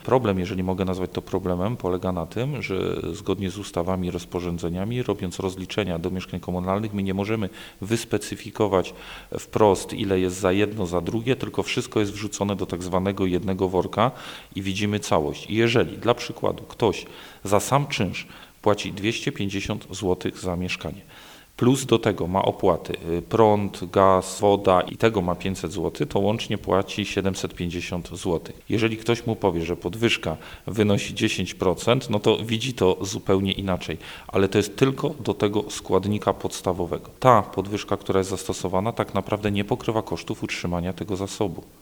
Problem, jeżeli mogę nazwać to problemem, polega na tym, że zgodnie z ustawami i rozporządzeniami, robiąc rozliczenia do mieszkań komunalnych, my nie możemy wyspecyfikować wprost, ile jest za jedno, za drugie, tylko wszystko jest wrzucone do tak zwanego jednego worka i widzimy całość. I jeżeli dla przykładu ktoś za sam czynsz płaci 250 zł za mieszkanie, plus do tego ma opłaty prąd, gaz, woda i tego ma 500 zł, to łącznie płaci 750 zł. Jeżeli ktoś mu powie, że podwyżka wynosi 10%, no to widzi to zupełnie inaczej, ale to jest tylko do tego składnika podstawowego. Ta podwyżka, która jest zastosowana, tak naprawdę nie pokrywa kosztów utrzymania tego zasobu.